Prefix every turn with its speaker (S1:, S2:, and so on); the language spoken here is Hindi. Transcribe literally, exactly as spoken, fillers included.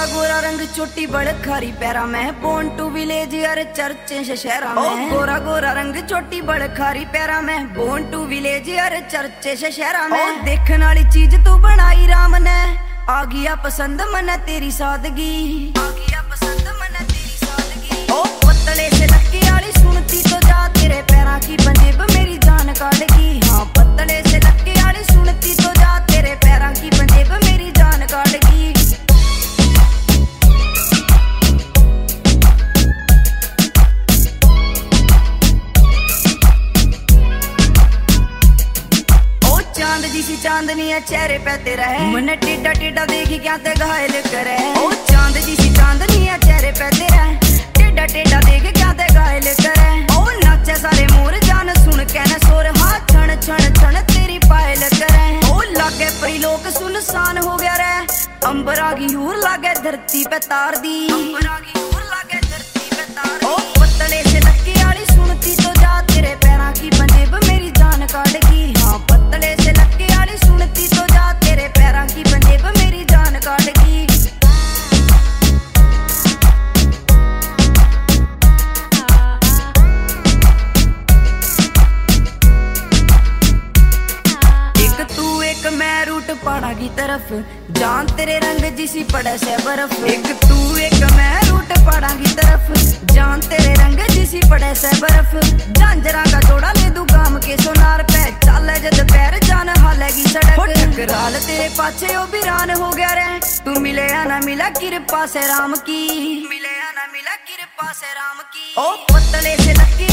S1: गोरा रंग चोटी बड़ खारी पैरा में बोर्न टू विलेज यार चर्चे से शहरा में। गोरा गोरा रंग चोटी बड़ खारी पैरा में बोर्न टू विलेज यार चर्चे से शहरा में। देखने वाली चीज तू बनाई राम ने आ गया पसंद मने तेरी सादगी, आ गया पसंद मने तेरी सादगी। ओ पतले से लक्की वाली सुनती तो जा तेरे पैरा की पंजेब मेरी जान काटेगी। हाँ पतले से लक्की वाली सुनती तो जा तेरे पैरा की पंजेब मेरी जान काटेगी। चांद जिसी चांदनी है चेहरे पे तेरा है मने टेढ़ा टेढ़ा देखी क्या ते घायल करे। ओ चांद जिसी चांदनी है चेहरे पे तेरा है टेढ़ा टेढ़ा देख क्या ते घायल करे। ओ नाचे सारे मोर जान सुन के न सोर हाँ छण छण छण तेरी पायल करे। ओ लागे परी लोक सुनसान हो गया रे अंबरा की हूर लागे धरती पे तार दी, अंबरा की हूर लागे धरती पे तार दी। ओ पतले से लक्की वाली सुनती तो जा तेरे पैरा की पंजेब मेरी जान काटेगी। हाँ पतले से लक्की वाली सुनती तो जा तेरे पैरा की पंजेब मेरी जान काटेगी। एक तू एक मैं रूट पहाड़ा की तरफ जान तेरे रंग जिसी पड़े से बर्फ। एक तू एक मैं रूट पहाड़ा की तरफ जान तेरे रंग जिसी पड़े से बर्फ। झांझरा का जोड़ा ले दू गाम के सोनार पे चले जद पैर जान हालेगी सड़क। टकराल तेरे पाछे ओ वीरान हो गया रे तू मिले या ना मिला कृपा से राम की, मिले या ना मिला कृपा से राम की। ओ पतले से लक्की